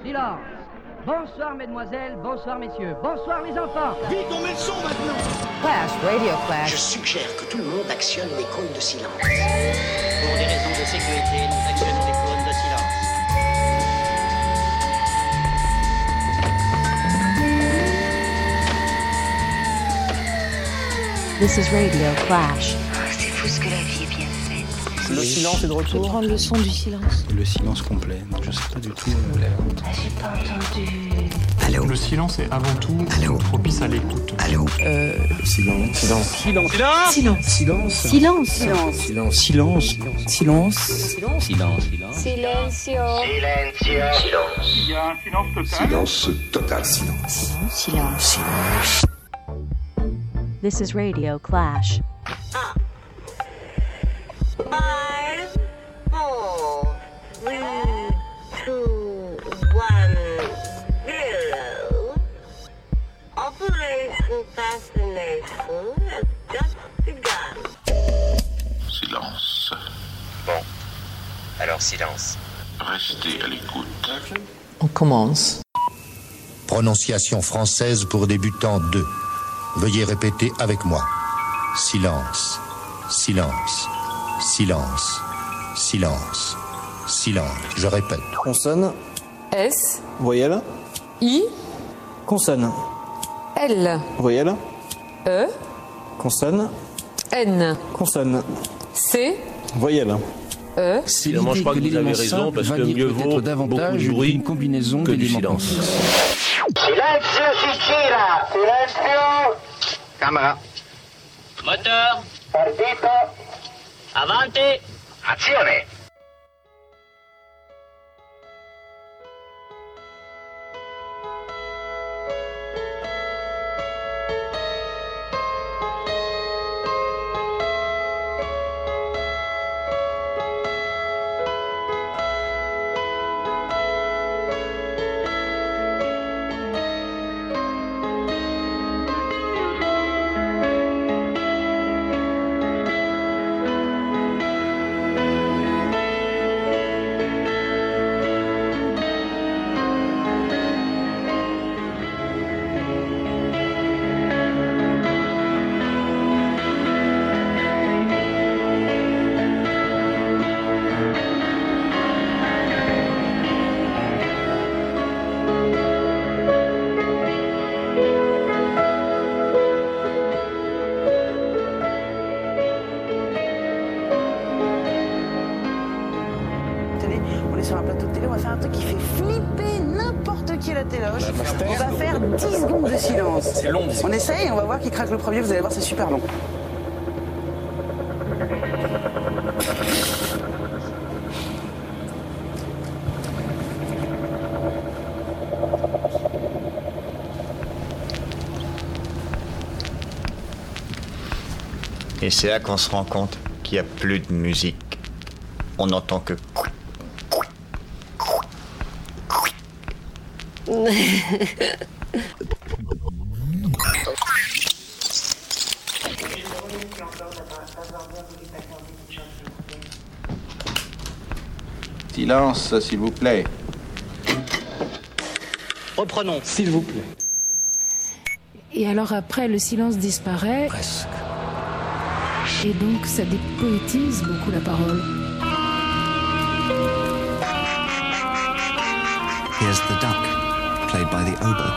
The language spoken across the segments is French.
Silence. Bonsoir mesdemoiselles, bonsoir messieurs, bonsoir les enfants. Vite, on met le son maintenant. Flash, Radio Flash. Je suggère que tout le monde actionne les cônes de silence. Pour des raisons de sécurité, nous actionnons les cônes de silence. This is Radio Flash. C'est fou ce que la vie est bien faite. Le silence est de retour. Je vais prendre le son du silence. Le silence complet. Donc je sais pas du tout. J'ai pas entendu. Allô. Le silence est avant tout propice à l'écoute. Allô. Silence. Silence. Silence. Silence. Silence. Silence. Silence. Silence. Silence. Silence. Silencio. Il y a un silence total. Silence total. Silence. Silence. This is Radio Clash. 5, 4, 3, 2, 1, 0. Operation Fascination has just begun. Silence. Bon. Alors silence. Restez à l'écoute. On commence. Prononciation française pour débutants 2. Veuillez répéter avec moi. Silence. Silence. Silence. Silence. Silence. Je répète. Consonne. S. Voyelle. I. Consonne. L. Voyelle. E. Consonne. N. Consonne. C. Voyelle. E. C'est Finalement, l'idée je crois que que vous avez l'élément raison, simple parce va que dire mieux peut-être vaut davantage beaucoup de bruit d'une combinaison que du d'éléments silence. complexes. Silenzio Sicilia. Silenzio. Camera. Moteur. Partito. Avanti. Azione. On est sur un plateau de télé, on va faire un truc qui fait flipper n'importe qui à la téloche. On va faire 10 secondes de silence. C'est long. On essaye et on va voir qui craque le premier, vous allez voir, c'est super long. Et c'est là qu'on se rend compte qu'il n'y a plus de musique. On n'entend que... Silence, s'il vous plaît. Reprenons. S'il vous plaît. Et alors après, le silence disparaît. Presque. Et donc, ça dépoétise beaucoup la parole. Here's the duck, played by the oboe.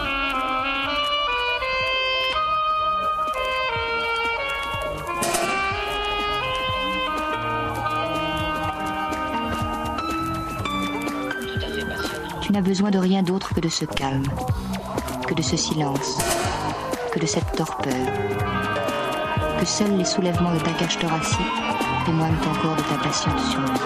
Tu n'as besoin de rien d'autre que de ce calme, que de ce silence, que de cette torpeur, que seuls les soulèvements de ta cage thoracique témoignent encore de ta patiente survie.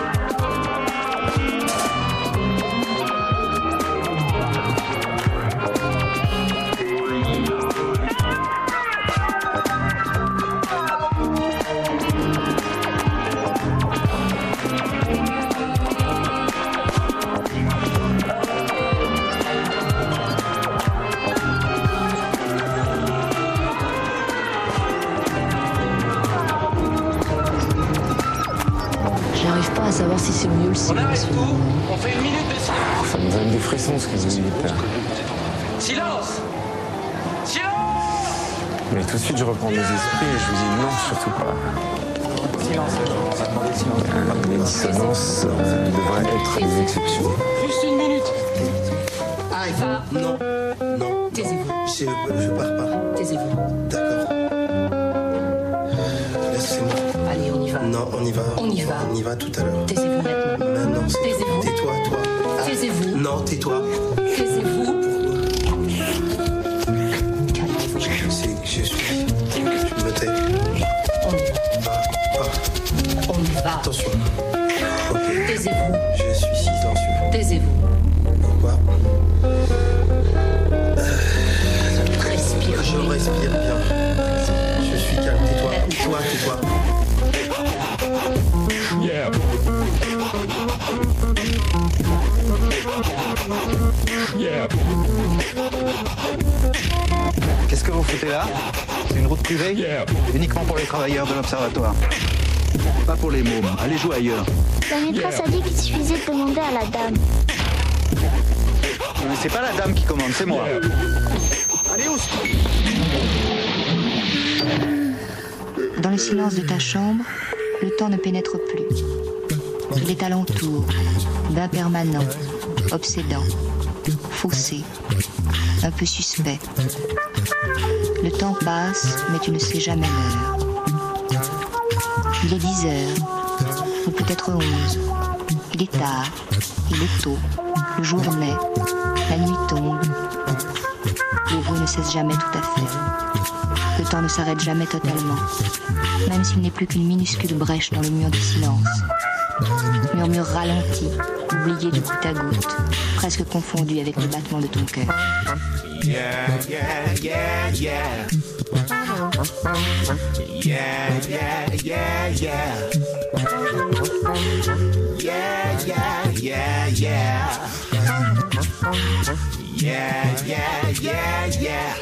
J'arrive pas à savoir si c'est mieux le silence. On fait une minute de silence. me donne des frissons ce que vous dites. Silence! Silence! Mais tout de suite, je reprends mes esprits et je vous dis non, surtout pas. Silence, on va demander silence. Les dissonances devraient être des exceptions. Juste une minute! Ah, il faut... Non, non. Taisez-vous. Je pars pas. Taisez-vous. D'accord. Laissez-moi. Allez, on y va. Non, on y va. On y va. On y va tout à l'heure. Taisez-vous maintenant. Maintenant, c'est... Taisez-vous. Tais-toi, toi. Ah. Taisez-vous. Non, tais-toi. Taisez-vous. Je me tais. On y va. On y va. Attention. Ok. Taisez-vous. Je suis silencieux. Taisez-vous. Pourquoi? Respirez. Je respire bien. Je suis calme. Tais-toi. Tais-toi, tais-toi. Yeah. Yeah. Qu'est-ce que vous foutez là? C'est une route privée? Uniquement pour les travailleurs de l'observatoire. Pas pour les mômes. Allez jouer ailleurs. La maîtresse a dit qu'il suffisait de demander à la dame. Mais c'est pas la dame qui commande, c'est moi. Allez, où? Dans le silence de ta chambre, le temps ne pénètre plus. Il est alentour, d'impermanent, obsédant, faussé, un peu suspect. Le temps passe, mais tu ne sais jamais l'heure. Il est 10 heures, ou peut-être 11. Il est tard, il est tôt, le jour naît, la nuit tombe. Le bruit ne cesse jamais tout à fait. Le temps ne s'arrête jamais totalement, même s'il n'est plus qu'une minuscule brèche dans le mur du silence. Murmure ralenti, oublié du goutte à goutte, presque confondu avec le battement de ton cœur. Yeah, yeah, yeah, yeah. Yeah, yeah, yeah, yeah. Yeah, yeah, yeah, yeah. Yeah, yeah, yeah, yeah.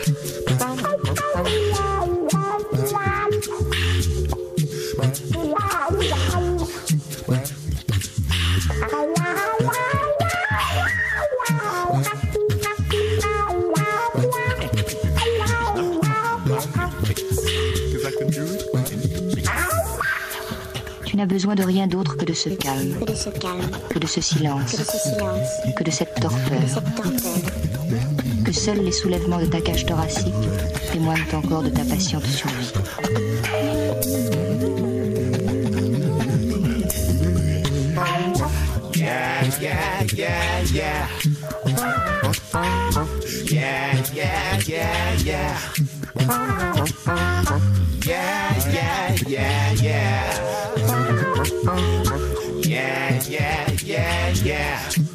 Tu n'as besoin de rien d'autre que de ce calme, que de ce silence, que de cette torpeur, que seuls les soulèvements de ta cage thoracique témoignent encore de ta patiente survie. Yeah, yeah, yeah, yeah. Yeah, yeah, yeah, yeah. Yeah, yeah, yeah, yeah. Yeah, yeah, yeah, yeah.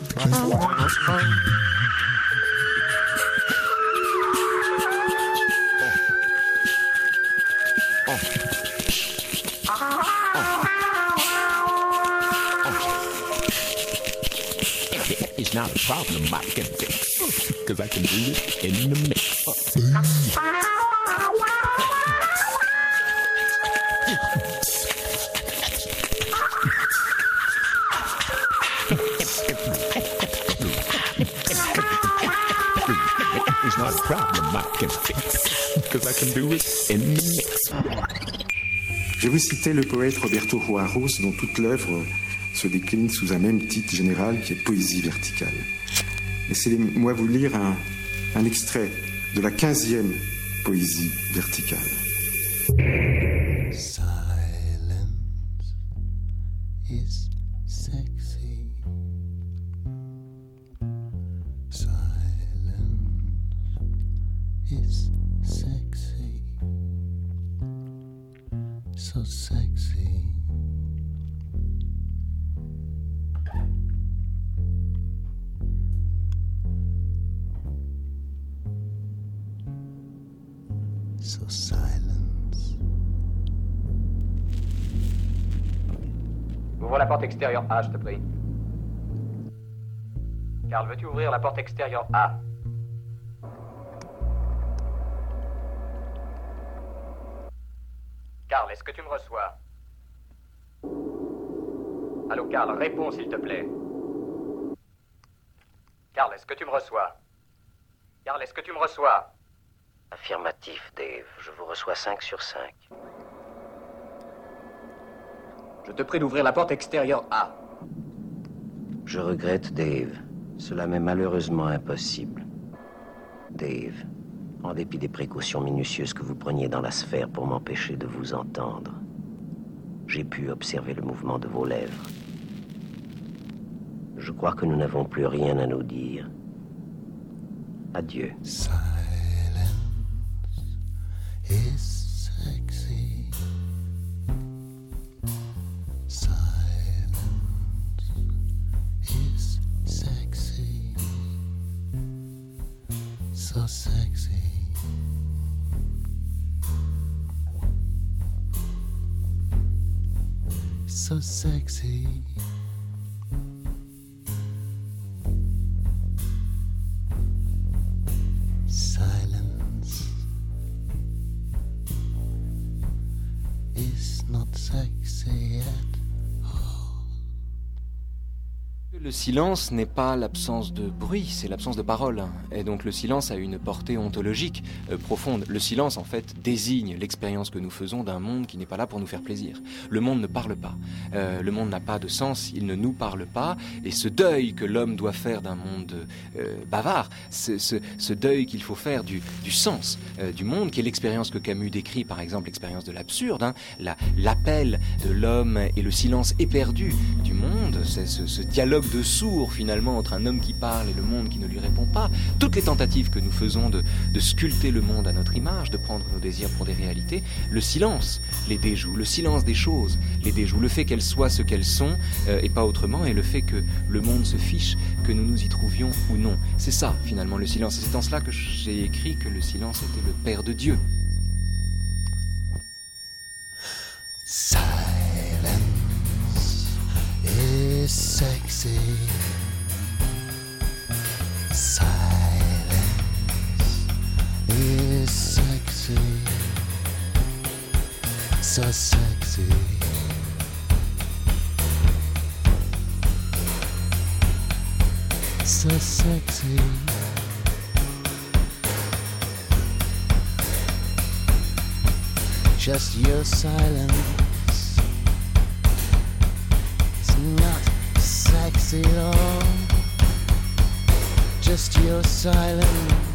It's not a problem I can fix, cause I can do it in the mix. It's not a problem I can fix, cause I can do it in the mix. Je vais vous citer le poète Roberto Juarros, dont toute l'œuvre se décline sous un même titre général qui est poésie verticale. Laissez-moi vous lire un extrait de la 15e poésie verticale. Silence is sexy. Silence is sexy. So sexy. So silence. Ouvre la porte extérieure A, je te prie. Karl, veux-tu ouvrir la porte extérieure A? Karl, est-ce que tu me reçois? Allô, Karl, réponds s'il te plaît. Carl, est-ce que tu me reçois? Carl, est-ce que tu me reçois? Affirmatif, Dave. Je vous reçois 5 sur 5. Je te prie d'ouvrir la porte extérieure A. Je regrette, Dave. Cela m'est malheureusement impossible. Dave, en dépit des précautions minutieuses que vous preniez dans la sphère pour m'empêcher de vous entendre, j'ai pu observer le mouvement de vos lèvres. Je crois que nous n'avons plus rien à nous dire. Adieu. Silence is sexy. Silence is sexy. So sexy. So sexy. Silence is not sexy at all. Le silence n'est pas l'absence de bruit, c'est l'absence de parole. Et donc le silence a une portée ontologique profonde. Le silence, en fait, désigne l'expérience que nous faisons d'un monde qui n'est pas là pour nous faire plaisir. Le monde ne parle pas. Le monde n'a pas de sens, il ne nous parle pas. Et ce deuil que l'homme doit faire d'un monde bavard, ce deuil qu'il faut faire du sens du monde, qui est l'expérience que Camus décrit, par exemple, l'expérience de l'absurde, l'appel de l'homme et le silence éperdu du monde, c'est ce dialogue de sourds finalement entre un homme qui parle et le monde qui ne lui répond pas. Toutes les tentatives que nous faisons de sculpter le monde à notre image, de prendre nos désirs pour des réalités, le silence les déjoue, le silence des choses les déjoue, le fait qu'elles soient ce qu'elles sont et pas autrement, et le fait que le monde se fiche, que nous nous y trouvions ou non. C'est ça finalement le silence, et c'est en cela que j'ai écrit que le silence était le Père de Dieu. Silence is sexy. Silence is sexy. So sexy. So sexy. Just your silence is not sexy at all. Just your silence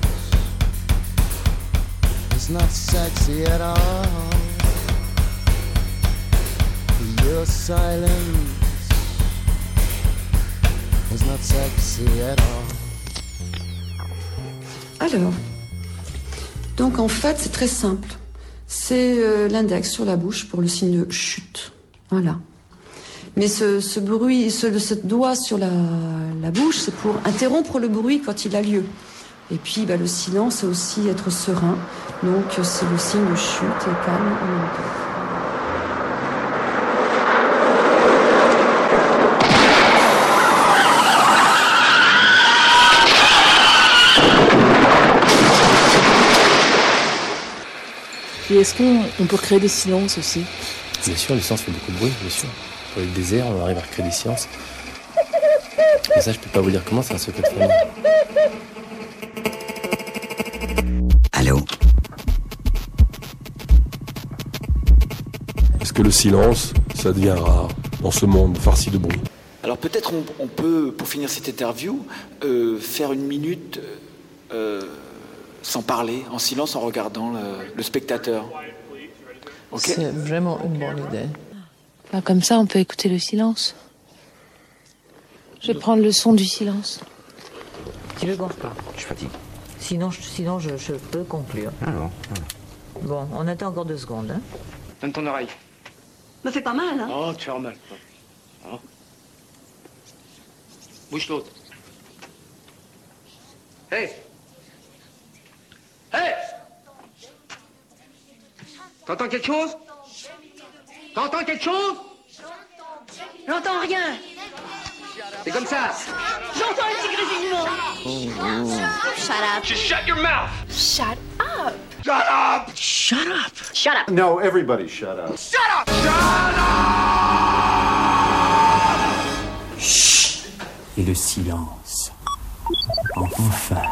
is not sexy at all. Your silence is not sexy at all. Alors, donc en fait c'est très simple. C'est l'index sur la bouche pour le signe de chute. Voilà. Mais ce bruit, ce doigt sur la bouche, c'est pour interrompre le bruit quand il a lieu. Et puis le silence, c'est aussi être serein. Donc c'est le signe de chute et calme en même temps. Et est-ce qu'on peut créer des silences aussi? Bien sûr, le silence fait beaucoup de bruit, bien sûr. Pour le désert, on arrive à recréer des silences. Mais ça, je peux pas vous dire comment, c'est un secret de famille. Allô? Est-ce que le silence, ça devient rare dans ce monde farci de bruit? Alors peut-être on peut, pour finir cette interview, faire une minute sans parler, en silence, en regardant le spectateur. Okay. C'est vraiment une bonne idée. Comme ça, on peut écouter le silence. Je vais prendre le son du silence. Tu ne gonfles pas. Je fatigue. Sinon, je peux conclure. Ah bon. Bon, on attend encore 2 secondes. Hein. Donne ton oreille. Me fait pas mal, hein? Oh, tu as mal. Oh. Bouge l'autre. Hey! Hey! T'entends quelque chose? T'entends quelque chose? J'entends rien. C'est comme ça. J'entends un petit grésillement. Shut up. Just shut your mouth. Shut up. Shut up. Shut up. Shut up. No, everybody shut up. Shut up. Shut up. Chut. Et le silence. Enfin.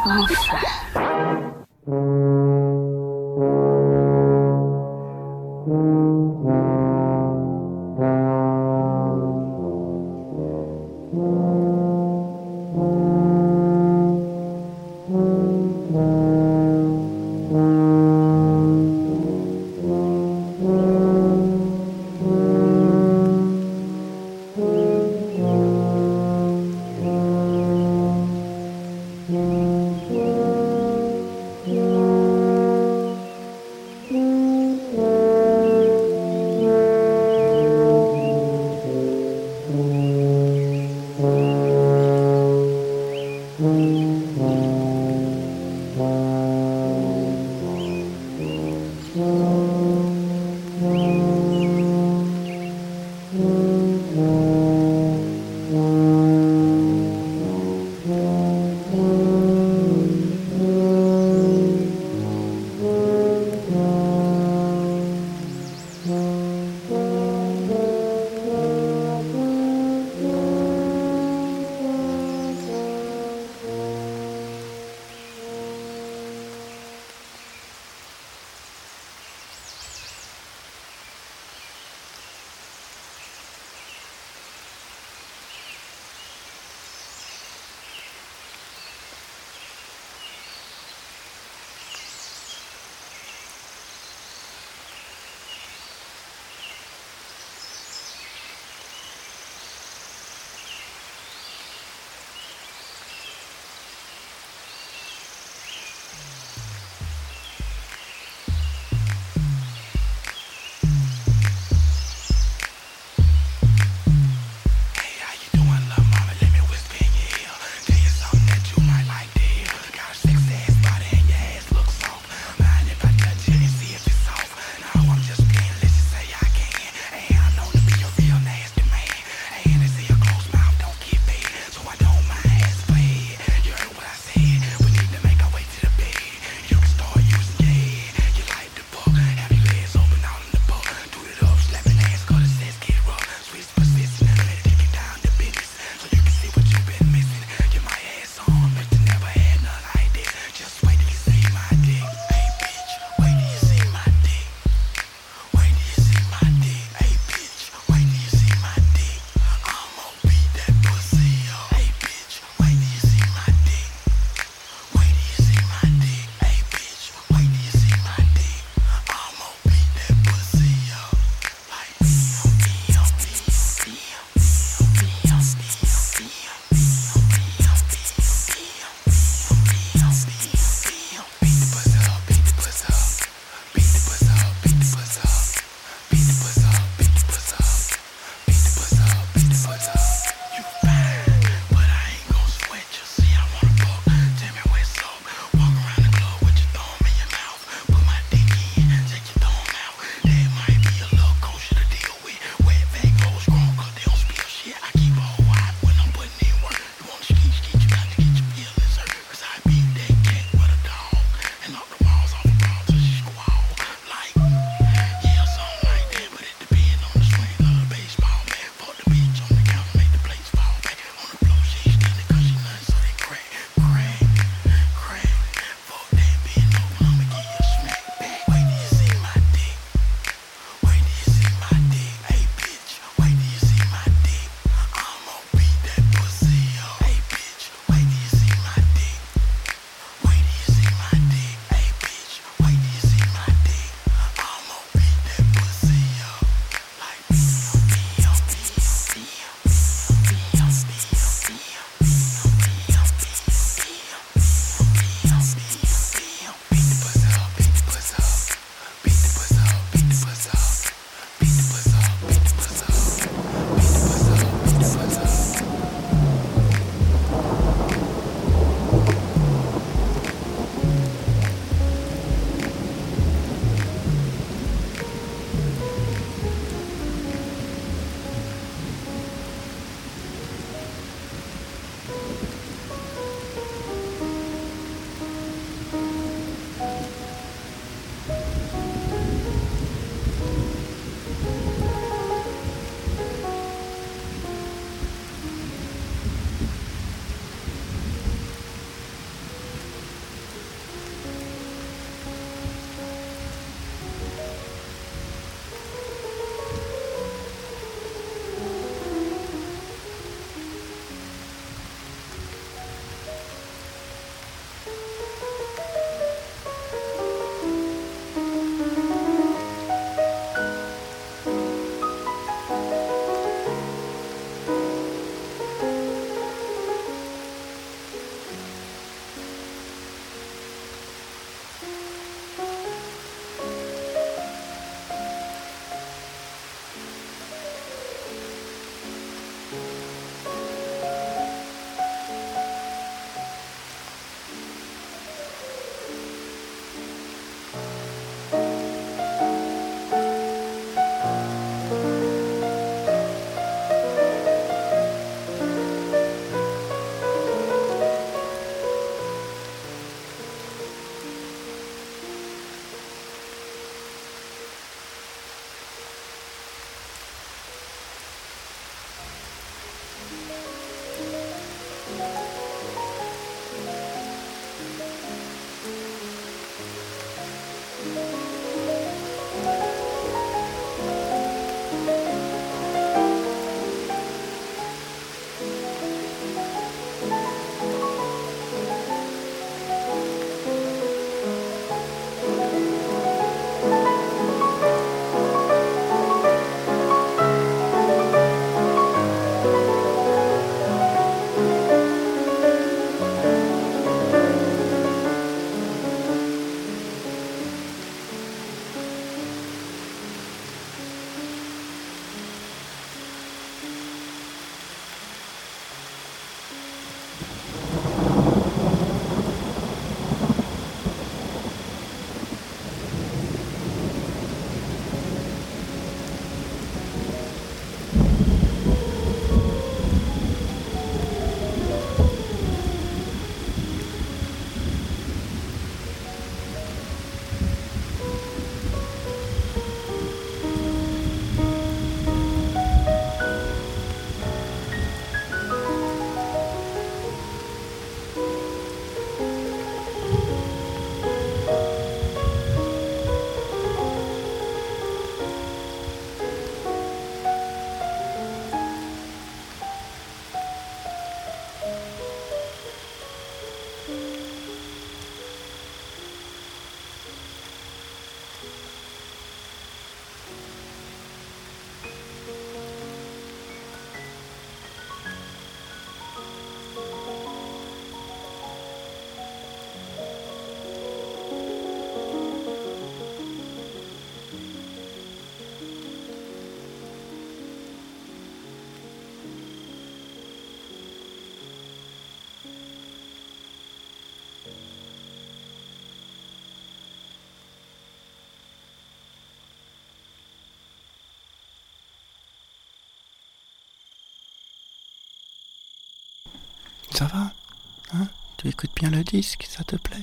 Ça va? Hein? Tu écoutes bien le disque, ça te plaît?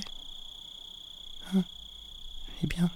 Hein? Eh bien.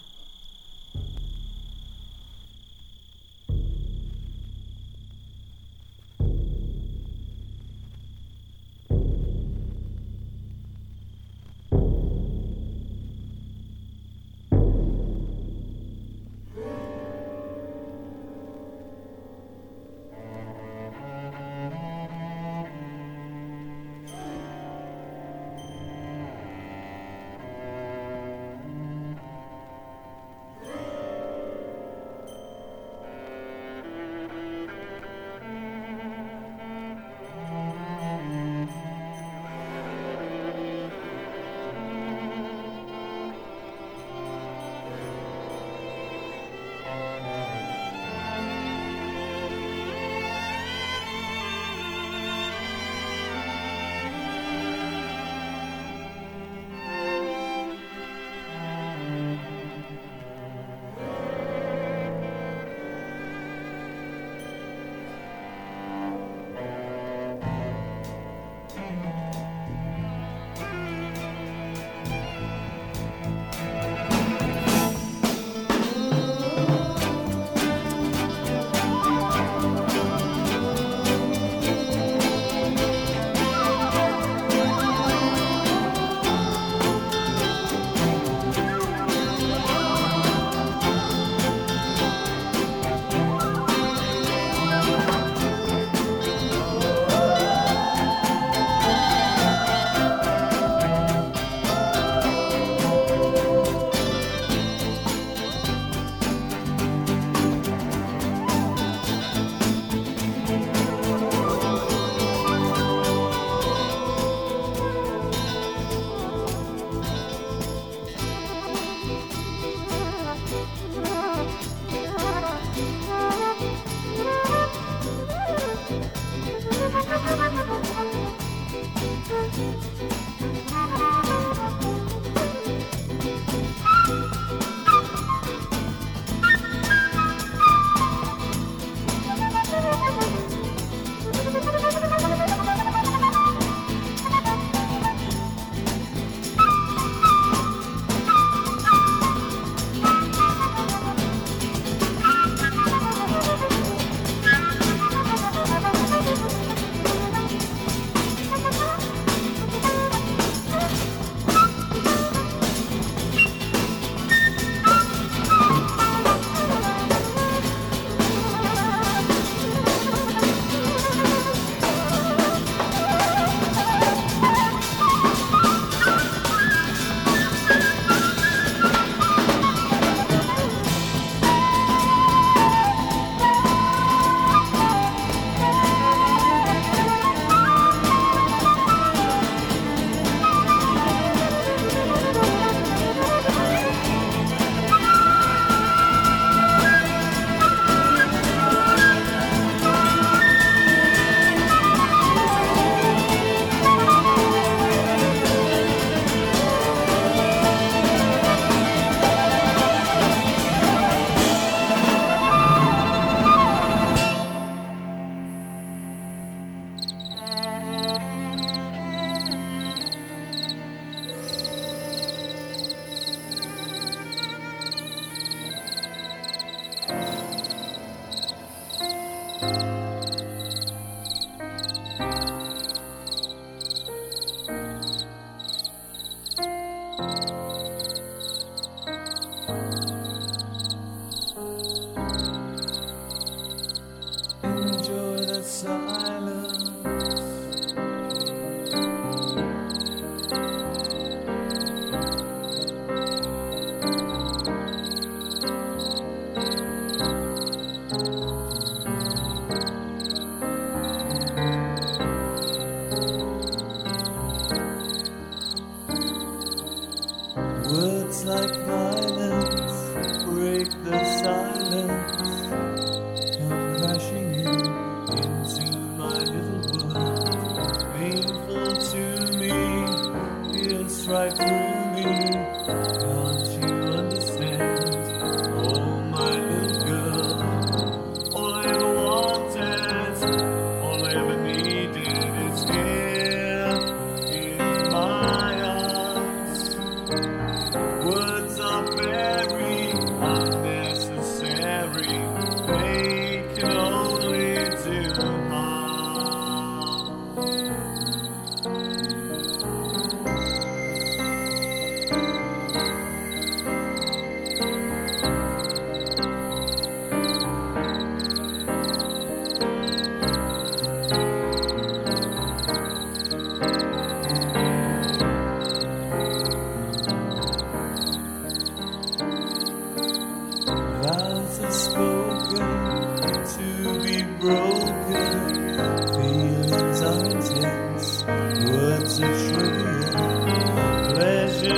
All I ever needed is here.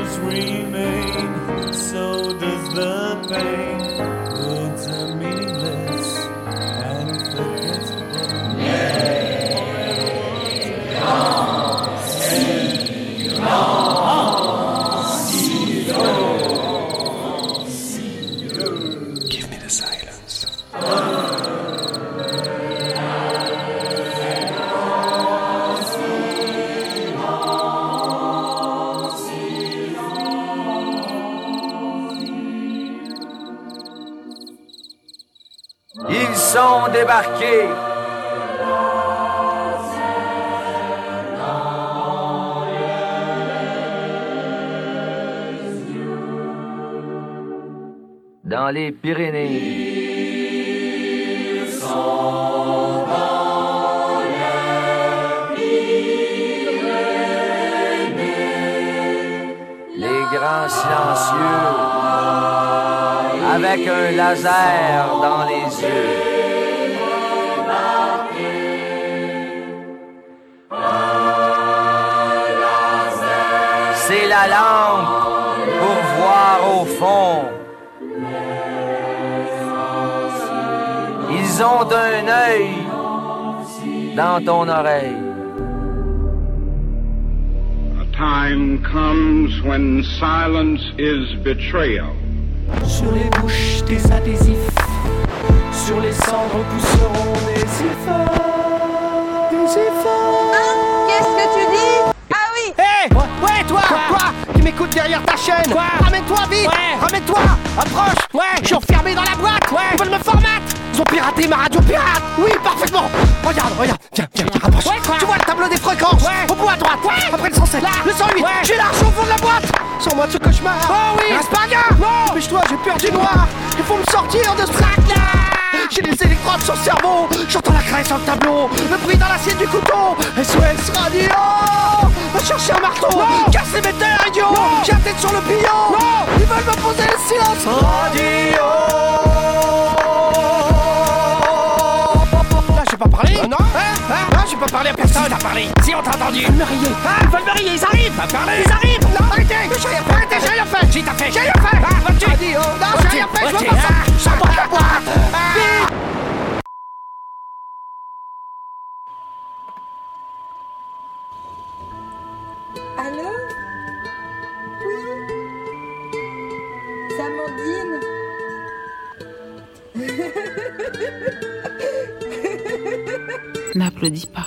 shadows remain, so does the pain. Words are meaningless and forgettable. Give me the silence. Ils sont débarqués. Dans les Pyrénées. Les grands silencieux, avec un laser dans les yeux. C'est la lampe pour voir au fond. Ils ont un œil dans ton oreille. A time comes when silence is betrayal. Sur les bouches des adhésifs, sur les cendres pousseront des efforts. Des efforts. Qu'est-ce que tu dis? Ah oui. Hé ouais, toi Quoi qui m'écoute derrière ta chaîne? Quoi? Ramène-toi vite. Ramène-toi. Approche. Je suis enfermé dans la boîte. Ils veulent me formater. Ils ont piraté ma radio pirate. Oui, parfaitement. Regarde. Viens, approche. Tu vois le tableau des fréquences? Au bout à droite. Après le 107. Le 108. J'ai l'argent au fond de la boîte. Sans moi de ce cauchemar. Oh oui. Reste pas gars. Non. Dépêche-toi, j'ai peur du noir. Il faut me sortir de ce trac-là. J'ai des électrodes sur le cerveau. J'entends la craie sur le tableau. Le bruit dans l'assiette du couteau. SOS Radio. Va chercher un marteau. Casse l'émetteur, idiot. J'ai la tête sur le pillon. Ils veulent me poser le silence radio. Là, j'ai pas parlé. Non. Hein, j'ai pas parlé à personne. Si t'as parlé. Si on t'a entendu. Ils veulent me rayer. Ils veulent me rayer. Ils arrivent. T'as parlé. Ils arrivent. Non, arrêtez. J'ai rien fait. Si t'as fait. J'ai rien fait. Radio. Non, j'ai rien fait. Je veux pas ça. J'aborde la boîte. Allô? Oui? Samandine? N'applaudis pas.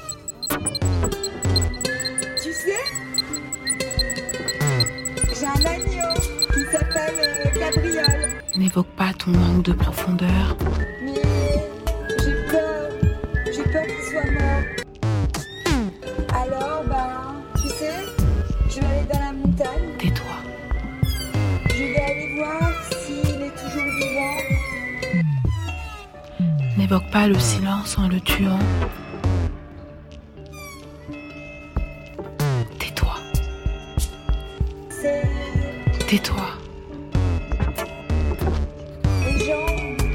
Tu sais? J'ai un agneau qui s'appelle Gabriel. N'évoque pas ton manque de profondeur. Mais j'ai peur qu'il soit mort. Alors, tu sais, je vais aller dans la montagne. Tais-toi. Je vais aller voir s'il est toujours vivant. N'évoque pas le silence en le tuant. Tais-toi. Tais-toi. Les gens...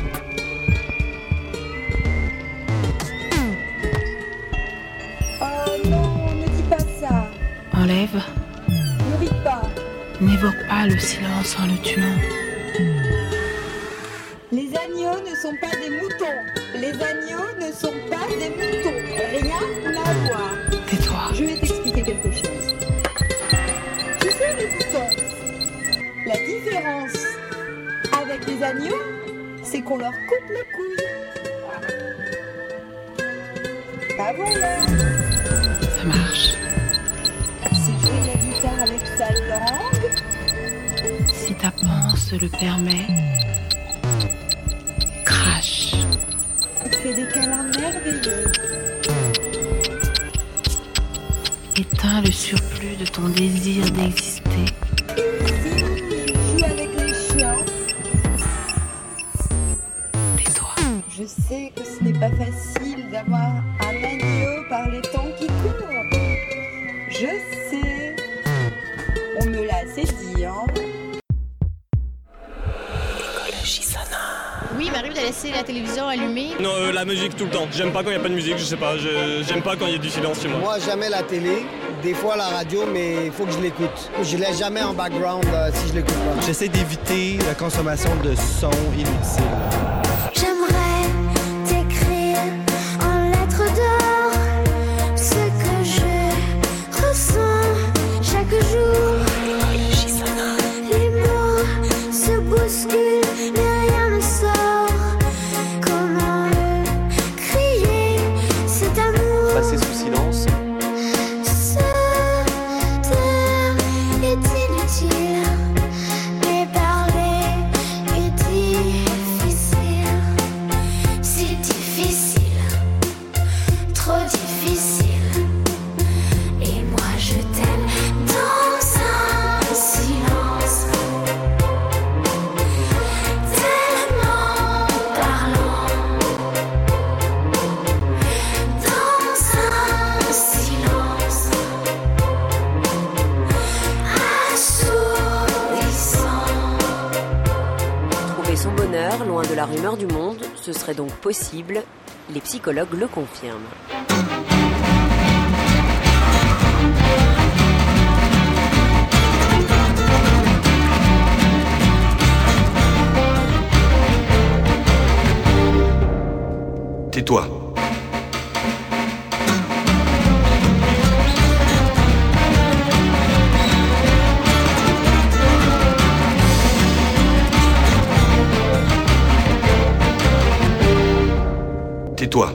Oh non, ne dis pas ça. Enlève. Ne ris pas. N'évoque pas le silence en le tuant. Les agneaux ne sont pas des moutons. Les agneaux ne sont pas des moutons. Rien à voir. Tais-toi. Je vais t'expliquer quelque chose. Tu sais, les moutons, la différence avec les agneaux, c'est qu'on leur coupe les couilles. Bah voilà. Ça marche. C'est jouer de la guitare avec sa langue. Si ta panse le permet, crache. Il fait des câlins merveilleux. Éteins le surplus de ton désir d'exister. Sinon, il joue avec les chiens. Tais-toi. Je sais que ce n'est pas facile d'avoir un agneau par les temps qui courent. Je sais. On me l'a assez dit, hein. Oui, il m'arrive de laisser la télévision allumée. Non, la musique tout le temps. J'aime pas quand il n'y a pas de musique, je sais pas. J'aime pas quand il y a du silence chez moi. Moi, jamais la télé. des fois la radio, mais il faut que je l'écoute. Je laisse jamais en background si je l'écoute pas. J'essaie d'éviter la consommation de sons inutiles. J'aimerais t'écrire en lettres d'or ce que je ressens chaque jour. Les mots se bousculent, mais rien ne sort. Comment le crier cet amour? Passer sous silence. Ce terme est inutile, mais parler est difficile. C'est difficile, trop difficile. Et moi je t'aime dans un silence tellement parlant. Dans un silence assourdissant. Trouver son bonheur loin de la rumeur du monde, ce serait donc possible. Les psychologues le confirment. Tais-toi. Tais-toi.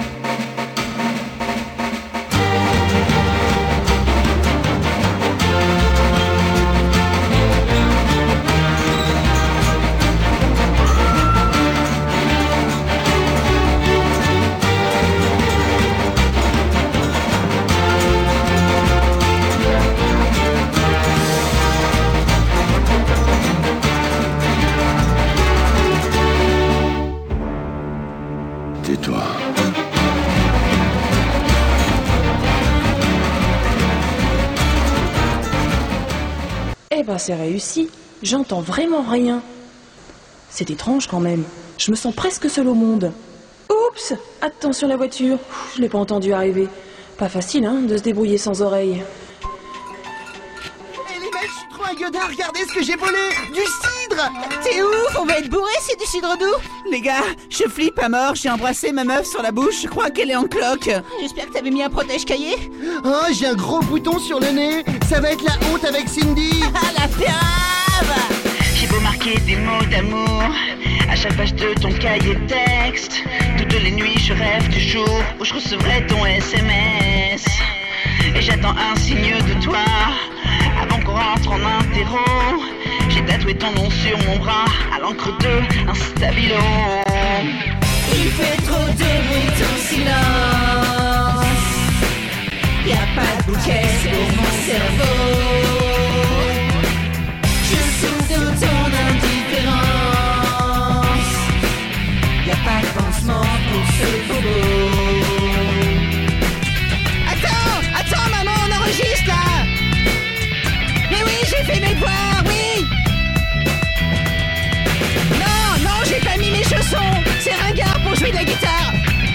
Tais-toi. Eh ben c'est réussi, j'entends vraiment rien. C'est étrange quand même, je me sens presque seule au monde. Oups, attention la voiture, je l'ai pas entendu arriver. Pas facile hein, de se débrouiller sans oreille. Eh les mecs, je suis trop un gueudin, regardez ce que j'ai volé. Du cidre. T'es ouf, on va être bourré, c'est du cidre doux. Les gars, je flippe à mort, j'ai embrassé ma meuf sur la bouche, je crois qu'elle est en cloque. J'espère que t'avais mis un protège-cahier. Oh, j'ai un gros bouton sur le nez. Ça va être la honte avec Cindy. Ah, la pire. J'ai beau marquer des mots d'amour à chaque page de ton cahier de texte. Toutes les nuits je rêve du jour où je recevrai ton SMS. Et j'attends un signe de toi avant qu'on rentre en interro. J'ai tatoué ton nom sur mon bras à l'encre de un stabilo. Il fait trop de bruit ton silence. Y'a pas de bouquet pour mon cerveau. Je souffre de ton indifférence. Y'a pas de pansement pour ce bobo. Attends maman, on enregistre là. Mais oui, j'ai fait mes devoirs, oui. Non, j'ai pas mis mes chaussons. C'est ringard pour jouer de la guitare.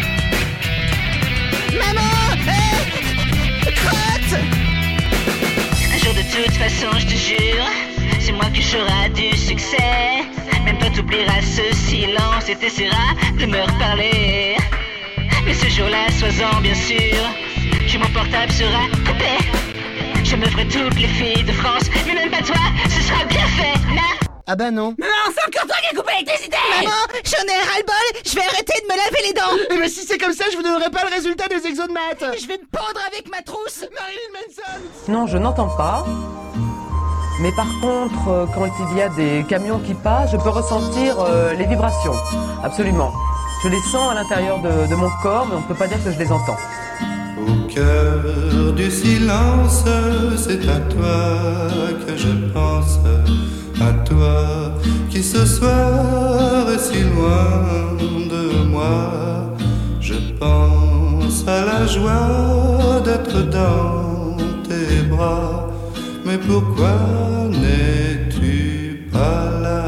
Maman, crotte. Un jour de toute façon, je te jure, c'est moi qui j'aurai du succès. Même toi t'oublieras ce silence et t'essaieras de me reparler. Mais ce jour-là, sois-en bien sûr, mon portable sera coupé. Je me ferai toutes les filles de France, mais même pas toi, ce sera bien fait, là. Ah bah non. Maman, c'est encore toi qui as coupé l'électricité. Maman, j'en ai ras-le-bol, je vais arrêter de me laver les dents. Eh ben si c'est comme ça, je vous donnerai pas le résultat des exos de maths. Je vais me pendre avec ma trousse. Marilyn Manson. Non, je n'entends pas. Mais par contre, quand il y a des camions qui passent, je peux ressentir les vibrations. Absolument. Je les sens à l'intérieur de mon corps, mais on ne peut pas dire que je les entends. Au cœur du silence, c'est à toi que je pense, à toi qui ce soir est si loin de moi. Je pense à la joie d'être dans tes bras, mais pourquoi n'es-tu pas là?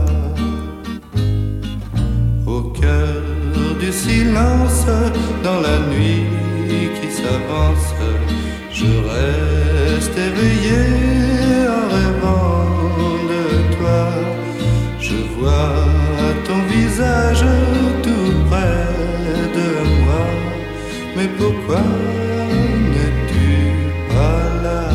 Au cœur du silence, dans la nuit qui s'avance, je rêve reste éveillé en rêvant de toi. Je vois ton visage tout près de moi. Mais pourquoi n'es-tu pas là?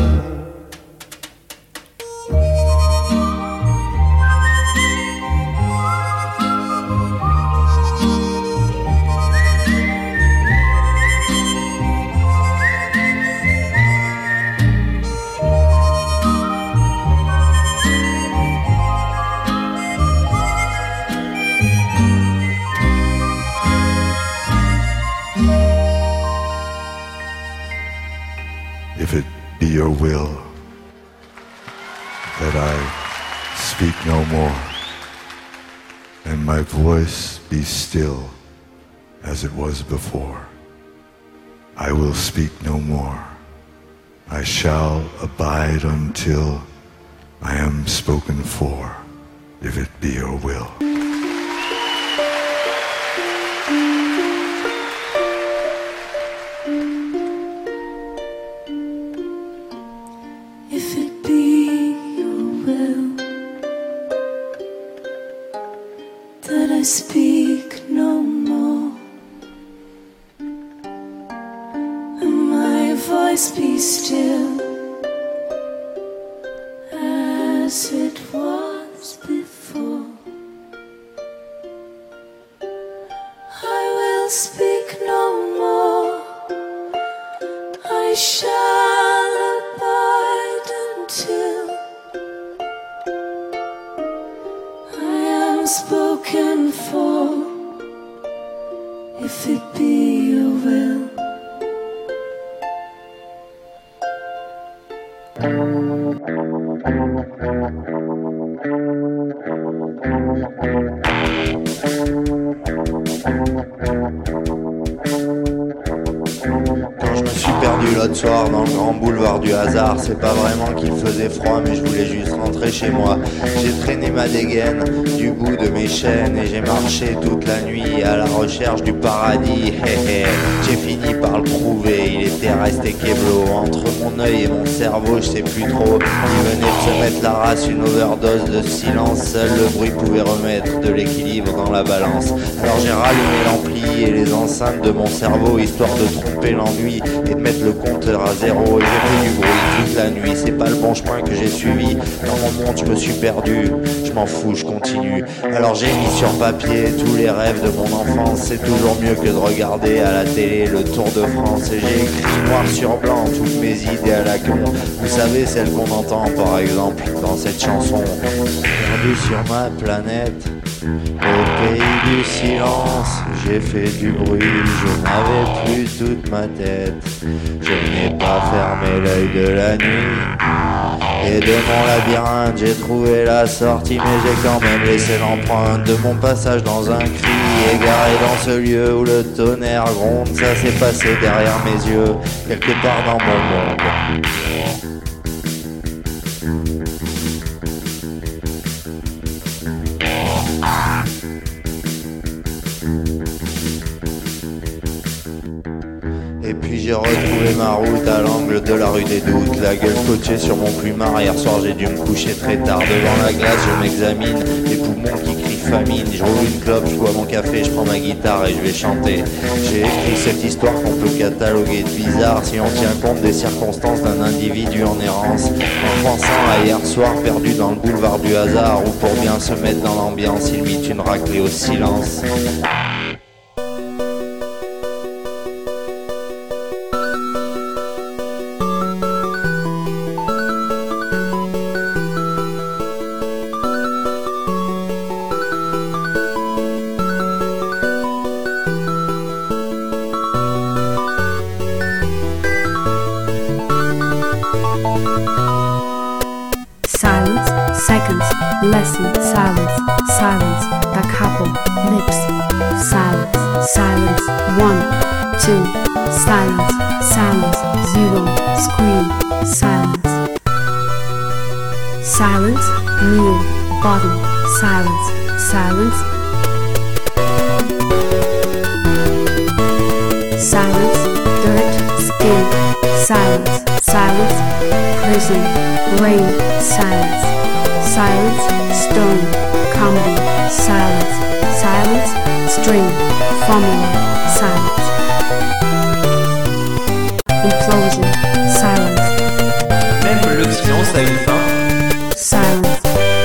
If it be your will that I speak no more, and my voice be still as it was before, I will speak no more. I shall abide until I am spoken for, if it be your will. If it be your will that I speak no more, and my voice be still as it was before, I will speak no more. I shall abide until I am spoken for, if it be your will. Quand je me suis perdu l'autre soir dans le grand boulevard du hasard, c'est pas vraiment qu'il faisait froid, mais je voulais juste rentrer chez moi. J'ai traîné ma dégaine du bout de mes chaînes et j'ai marché toute la nuit à la recherche du paradis. J'ai fini par le trouver, il était resté keblo entre mon œil et mon cerveau, je sais plus trop. Il venait de se mettre la race, une overdose de silence. Seul le bruit pouvait remettre de l'équilibre dans la balance. Alors j'ai rallumé l'ampli et les enceintes de mon cerveau, histoire de tromper l'ennui et de mettre le compteur à zéro. Et j'ai fait du bruit toute la nuit, c'est pas le bon chemin que j'ai suivi. Dans mon monde je me suis perdu, je m'en fous, je continue. Alors j'ai mis sur papier tous les rêves de mon enfance. C'est toujours mieux que de regarder à la télé le Tour de France. Et j'ai écrit noir sur blanc toutes mes idées à la con. Vous savez, celles qu'on entend par exemple dans cette chanson. Perdu sur ma planète, au pays du silence, j'ai fait du bruit, je n'avais plus toute ma tête. Je n'ai pas fermé l'œil de la nuit, et de mon labyrinthe j'ai trouvé la sortie. Mais j'ai quand même laissé l'empreinte de mon passage dans un cri. Égaré dans ce lieu où le tonnerre gronde, ça s'est passé derrière mes yeux, quelque part dans mon monde. Et puis j'ai retrouvé ma route à l'angle de la rue des Doutes, la gueule coachée sur mon plumard. Hier soir j'ai dû me coucher très tard. Devant la glace je m'examine, les poumons qui crient famine. Je roule une clope, je bois mon café, je prends ma guitare et je vais chanter. J'ai écrit cette histoire qu'on peut cataloguer de bizarre si on tient compte des circonstances d'un individu en errance. En pensant à hier soir perdu dans le boulevard du hasard, où pour bien se mettre dans l'ambiance il mit une raclée au silence. Silence, seconds, lesson, silence, silence, a couple, lips, silence, silence, 1, 2, silence, silence, 0, scream, silence, silence, kneel, bottom, silence, silence, silence, dirt, skin, silence, silence, prison, rain, silence, silence, stone, comedy, silence, silence, string, formula, silence, implosion, silence. Même le silence a une fin. Silence.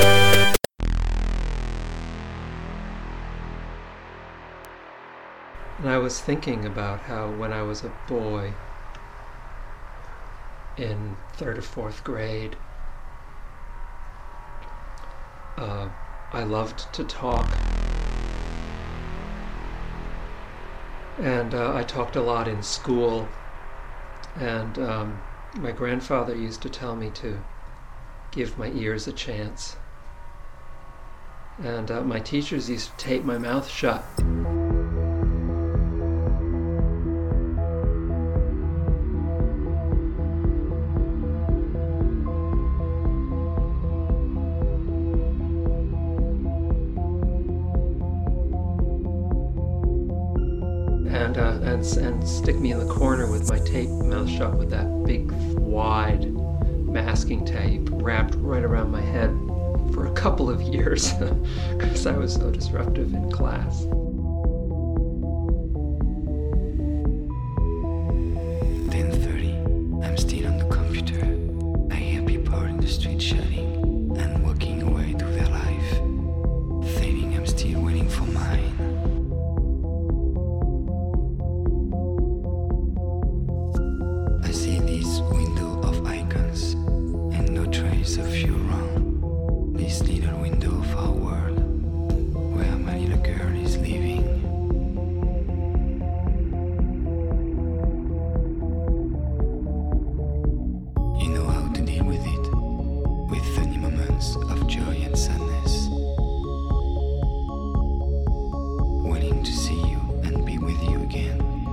And I was thinking about how when I was a boy in 3rd or 4th grade, I loved to talk. And I talked a lot in school. And my grandfather used to tell me to give my ears a chance. And my teachers used to tape my mouth shut. And stick me in the corner with my tape mouth shut with that big, wide masking tape wrapped right around my head for a couple of years because I was so disruptive in class. I'm still on the computer. I hear people in the street shouting and walking away to their life, thinking I'm still waiting for mine. I see this window of icons and no trace of you around. This little window of our world where my little girl is living. You know how to deal with it, with funny moments of joy and sadness. Wanting to see you and be with you again.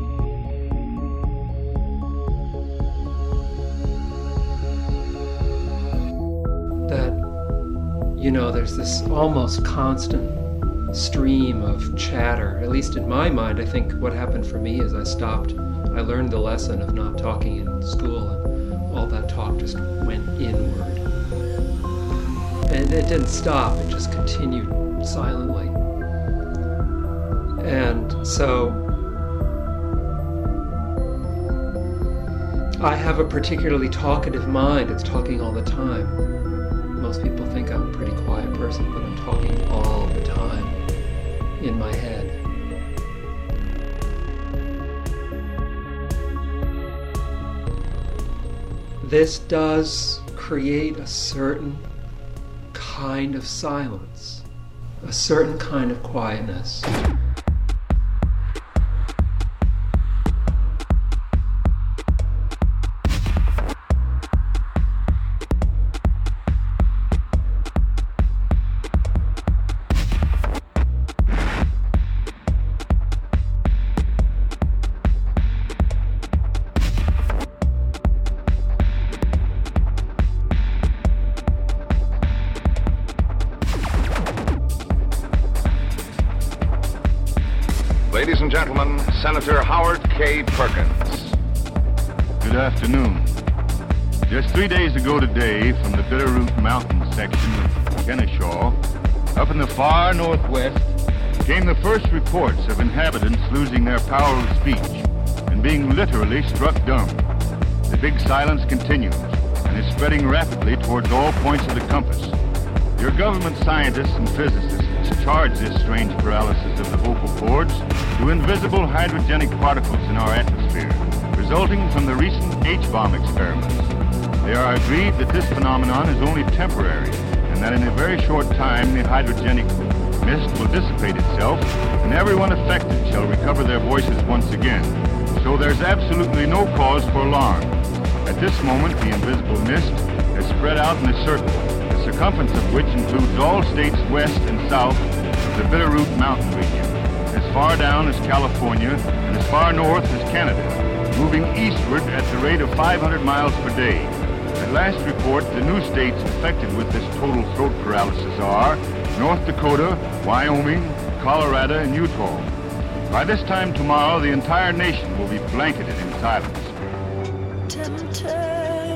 There's this almost constant stream of chatter. At least in my mind, I think what happened for me is I learned the lesson of not talking in school, and all that talk just went inward. And it didn't stop, it just continued silently. And so I have a particularly talkative mind. It's talking all the time. Most people think I'm a pretty quiet person, but I'm talking all the time in my head. This does create a certain kind of silence, a certain kind of quietness. Ladies and gentlemen, Senator Howard K. Perkins. Good afternoon. Just 3 days ago today, from the Bitterroot Mountain section of Kennesaw, up in the far northwest, came the first reports of inhabitants losing their power of speech and being literally struck dumb. The big silence continues and is spreading rapidly towards all points of the compass. Your government scientists and physicists charge this strange paralysis of the vocal cords to invisible hydrogenic particles in our atmosphere, resulting from the recent H-bomb experiments. They are agreed that this phenomenon is only temporary, and that in a very short time the hydrogenic mist will dissipate itself, and everyone affected shall recover their voices once again. So there's absolutely no cause for alarm. At this moment, the invisible mist has spread out in a circle, the circumference of which includes all states west and south of the Bitterroot Mountain region, as far down as California and as far north as Canada, moving eastward at the rate of 500 miles per day. At last report, the new states affected with this total throat paralysis are North Dakota, Wyoming, Colorado, and Utah. By this time tomorrow, the entire nation will be blanketed in silence. Temptation.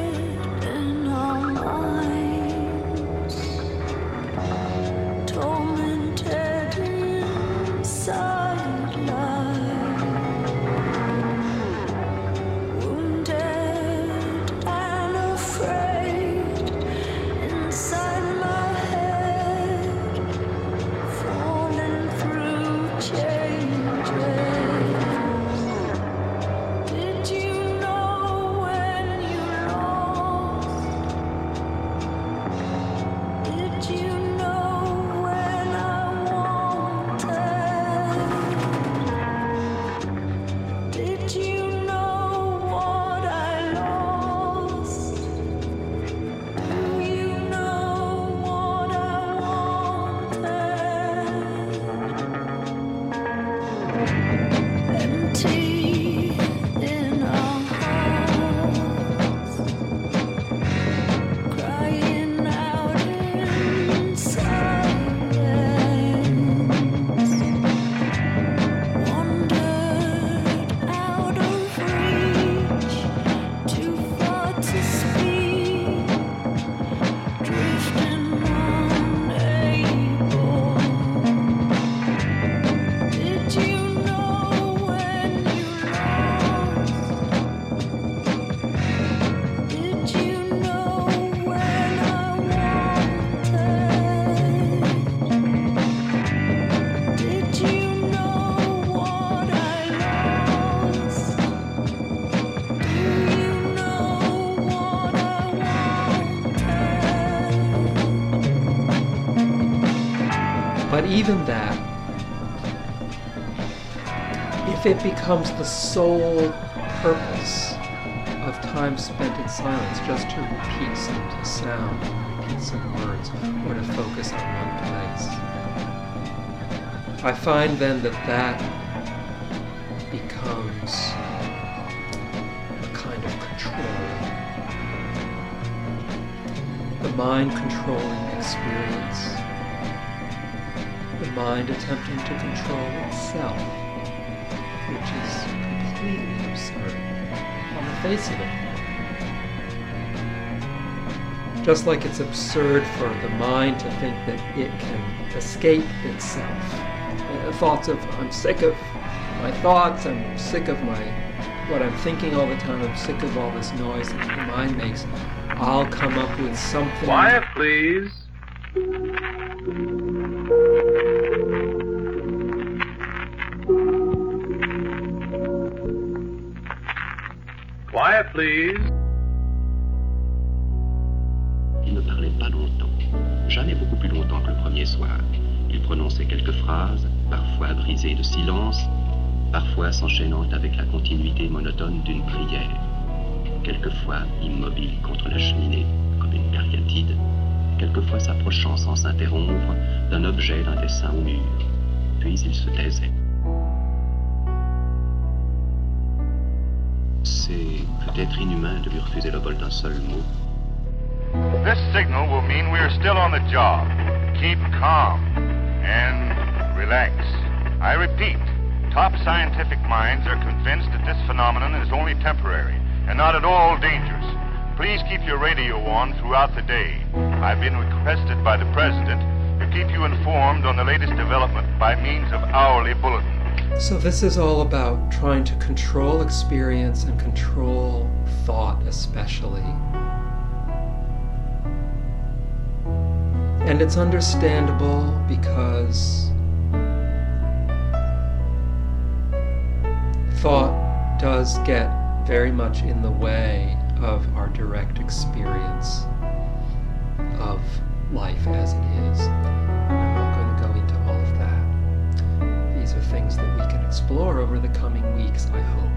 But even that, if it becomes the sole purpose of time spent in silence, just to repeat some sound, repeat some words, or to focus on one place, I find then that becomes a kind of control. The mind controlling experience. The mind attempting to control itself, which is completely absurd on the face of it. Just like it's absurd for the mind to think that it can escape itself. Thoughts of, I'm sick of my thoughts, I'm sick of what I'm thinking all the time, I'm sick of all this noise that the mind makes. I'll come up with something. Quiet, please. Quiet, please. Il ne parlait pas longtemps, jamais beaucoup plus longtemps que le premier soir. Il prononçait quelques phrases, parfois brisées de silence, parfois s'enchaînant avec la continuité monotone d'une prière, quelquefois immobile contre la cheminée, comme une cariatide, quelquefois s'approchant sans s'interrompre d'un objet d'un dessin au mur. Puis il se taisait. C'est peut-être inhumain de lui refuser le vol d'un seul mot. This signal will mean we are still on the job. Keep calm and relax. I repeat, top scientific minds are convinced that this phenomenon is only temporary and not at all dangerous. Please keep your radio on throughout the day. I've been requested by the President to keep you informed on the latest development by means of hourly bulletins. So this is all about trying to control experience and control thought especially. And it's understandable because thought does get very much in the way of our direct experience of life as it is. I'm not going to go into all of that. These are things that we can explore over the coming weeks, I hope.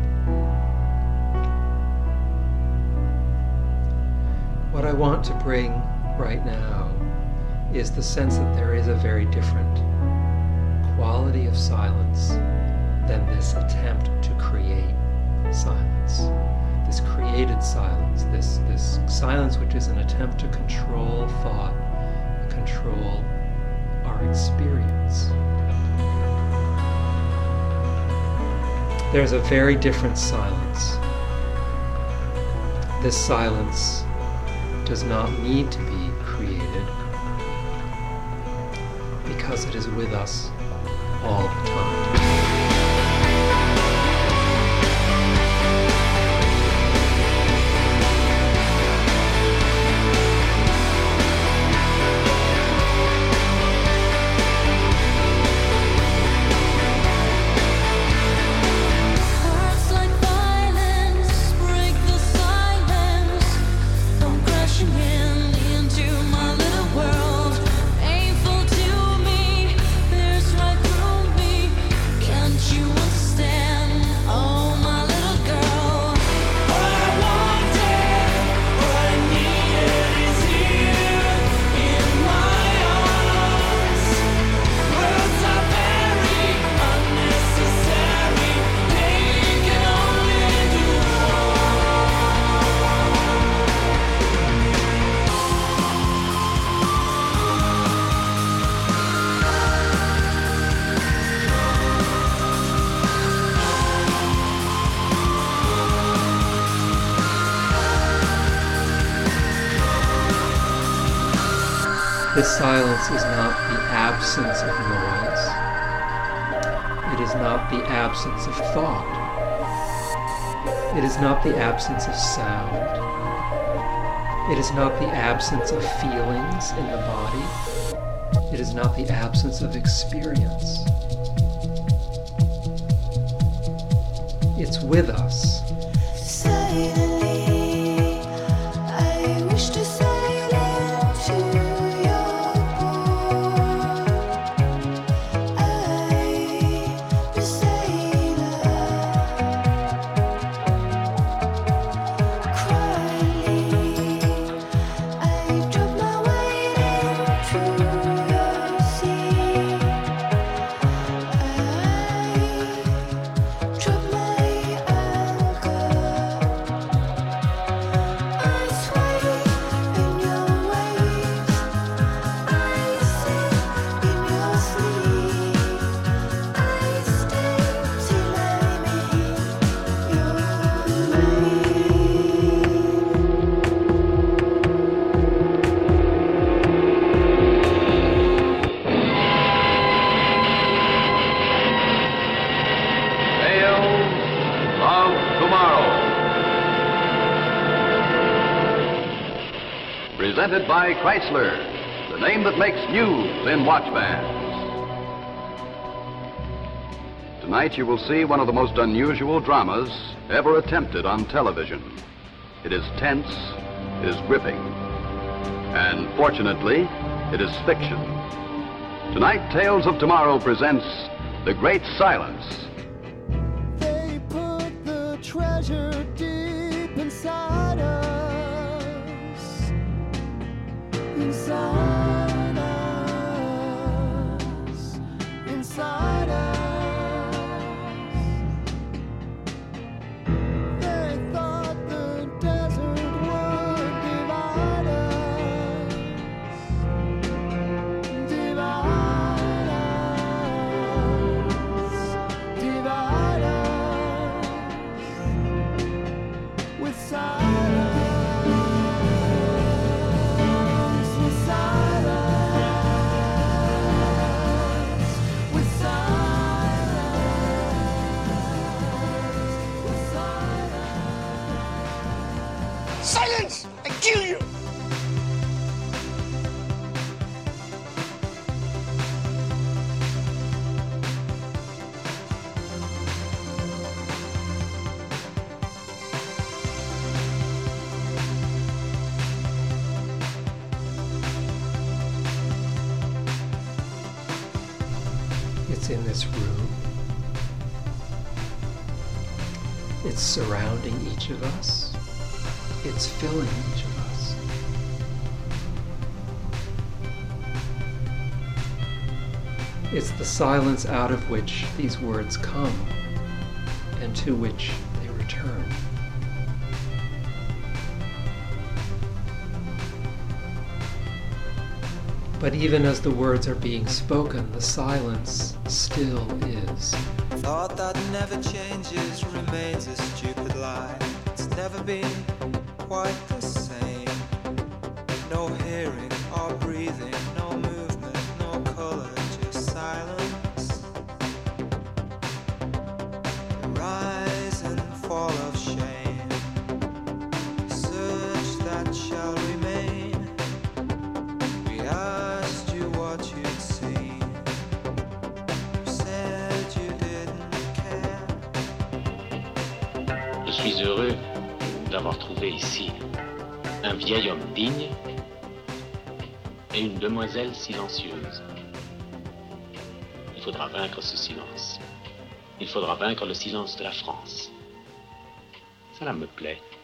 What I want to bring right now is the sense that there is a very different quality of silence than this attempt to create silence. This created silence, this silence which is an attempt to control thought, control our experience. There's a very different silence. This silence does not need to be created because it is with us all the time. This silence is not the absence of noise. It is not the absence of thought. It is not the absence of sound. It is not the absence of feelings in the body. It is not the absence of experience. It's with us. presented by Chrysler, the name that makes news in watch bands. Tonight you will see one of the most unusual dramas ever attempted on television. It is tense, it is gripping, and fortunately, it is fiction. Tonight, Tales of Tomorrow presents The Great Silence. They put the treasure deep inside us. Inside us. Inside us. They thought the desert would divide us. Divide us. Divide us. With silence. With silence. With silence. Silence! I kill you! It's in this room. It's surrounding each of us. It's filling each of us. It's the silence out of which these words come and to which they return. But even as the words are being spoken, the silence still is. Thought that never changes remains a stupid lie. It's never been quite the same. No hearing or breathing, no movement, no color, just silence. The rise and fall of shame, search that shall remain. We asked you what you'd seen. You said you didn't care. Je suis heureux d'avoir trouvé ici un vieil homme digne et une demoiselle silencieuse. Il faudra vaincre ce silence. Il faudra vaincre le silence de la France. Cela me plaît.